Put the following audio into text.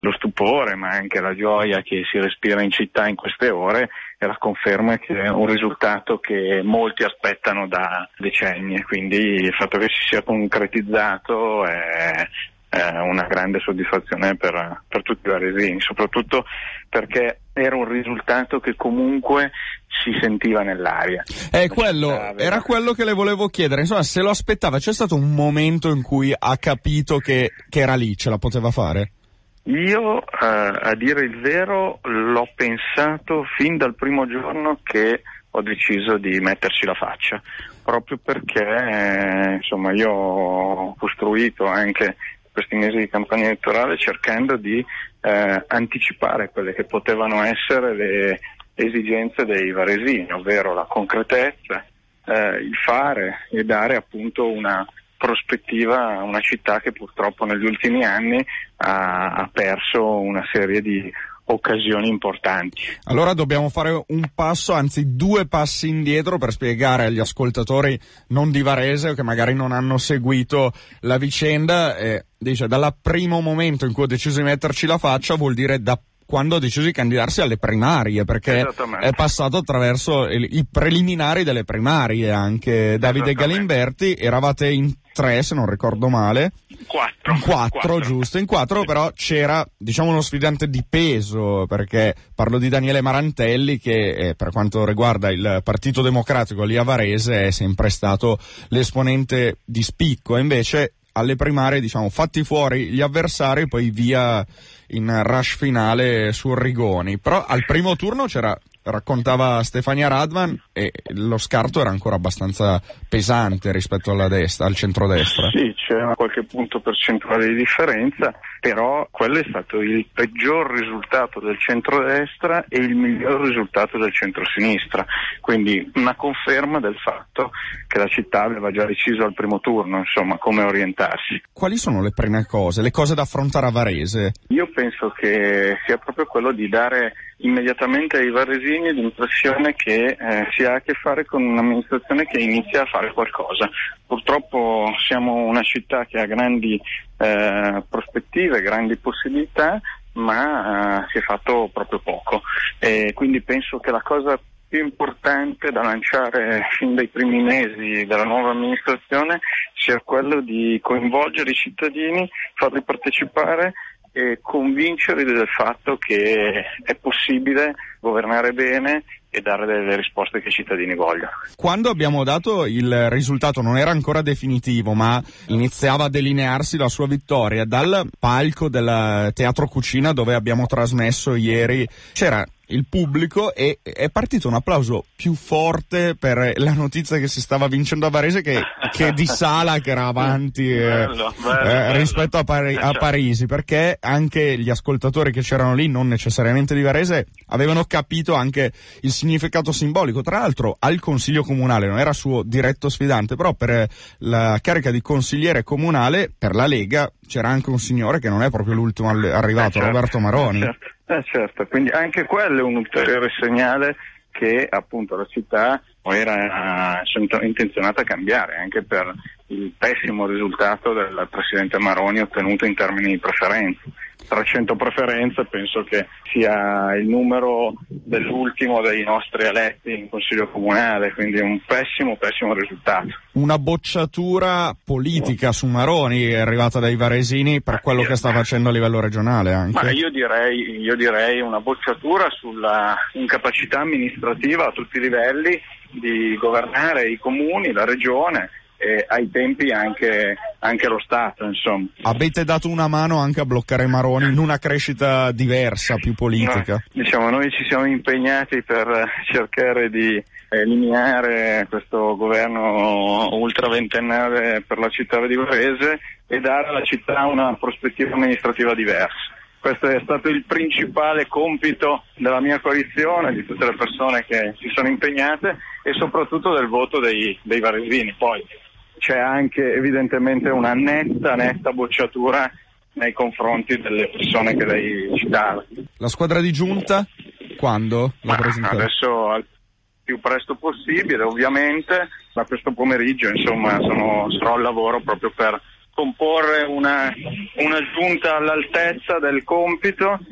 lo stupore, ma anche la gioia che si respira in città in queste ore, e la conferma che è un risultato che molti aspettano da decenni, quindi il fatto che si sia concretizzato è una grande soddisfazione per tutti i varesini, soprattutto perché era un risultato che comunque si sentiva nell'aria. Era quello che le volevo chiedere, insomma, se lo aspettava. C'è stato un momento in cui ha capito che era lì, ce la poteva fare? Io, a dire il vero, l'ho pensato fin dal primo giorno che ho deciso di metterci la faccia, proprio perché insomma io ho costruito anche questi mesi di campagna elettorale cercando di anticipare quelle che potevano essere le esigenze dei varesini, ovvero la concretezza, il fare e dare appunto una prospettiva a una città che purtroppo negli ultimi anni ha perso una serie di occasioni importanti. Allora dobbiamo fare un passo, anzi 2 passi indietro per spiegare agli ascoltatori non di Varese o che magari non hanno seguito la vicenda. Dice, dal primo momento in cui ho deciso di metterci la faccia vuol dire da quando ha deciso di candidarsi alle primarie, perché è passato attraverso i preliminari delle primarie anche. Davide Galimberti, eravate in 3 se non ricordo male. 4, giusto, in 4 però c'era uno sfidante di peso, perché parlo di Daniele Marantelli che per quanto riguarda il Partito Democratico lì a Varese è sempre stato l'esponente di spicco, e invece alle primarie fatti fuori gli avversari, poi via in rush finale su Rigoni. Però al primo turno raccontava Stefania Radman, e lo scarto era ancora abbastanza pesante rispetto alla destra, al centrodestra. Sì, c'era qualche punto percentuale di differenza, però quello è stato il peggior risultato del centrodestra e il miglior risultato del centrosinistra, quindi una conferma del fatto che la città aveva già deciso al primo turno, insomma, come orientarsi. Quali sono le prime cose, le cose da affrontare a Varese? Io penso che sia proprio quello di dare immediatamente ai varesini l'impressione che si ha a che fare con un'amministrazione che inizia a fare qualcosa. Purtroppo siamo una città che ha grandi prospettive, grandi possibilità, ma si è fatto proprio poco, e quindi penso che la cosa più importante da lanciare fin dai primi mesi della nuova amministrazione sia quello di coinvolgere i cittadini, farli partecipare e convincerli del fatto che è possibile governare bene e dare delle risposte che i cittadini vogliono. Quando abbiamo dato il risultato non era ancora definitivo, ma iniziava a delinearsi la sua vittoria. Dal palco del Teatro Cucina, dove abbiamo trasmesso ieri, c'era il pubblico e è partito un applauso più forte per la notizia che si stava vincendo a Varese che di Sala, che era avanti rispetto a Parisi, perché anche gli ascoltatori che c'erano lì, non necessariamente di Varese, avevano capito anche il significato simbolico. Tra l'altro al Consiglio Comunale non era suo diretto sfidante, però per la carica di consigliere comunale per la Lega c'era anche un signore che non è proprio l'ultimo arrivato, certo. Roberto Maroni. Certo, quindi anche quello è un ulteriore segnale che appunto la città era intenzionata a cambiare, anche per il pessimo risultato del presidente Maroni ottenuto in termini di preferenze. 300 preferenze penso che sia il numero dell'ultimo dei nostri eletti in Consiglio Comunale, quindi un pessimo risultato. Una bocciatura politica su Maroni è arrivata dai varesini per quello che sta facendo a livello regionale anche. Ma io direi una bocciatura sulla incapacità amministrativa a tutti i livelli di governare i comuni, la regione e ai tempi anche lo Stato, insomma. Avete dato una mano anche a bloccare Maroni in una crescita diversa, più politica? No, noi ci siamo impegnati per cercare di eliminare questo governo ultraventennale per la città di Varese e dare alla città una prospettiva amministrativa diversa. Questo è stato il principale compito della mia coalizione, di tutte le persone che si sono impegnate e soprattutto del voto dei varesini. Poi c'è anche evidentemente una netta bocciatura nei confronti delle persone che lei citava. La squadra di giunta quando la presenterà? Adesso al più presto possibile, ovviamente, ma questo pomeriggio insomma sarò al lavoro proprio per comporre una giunta all'altezza del compito.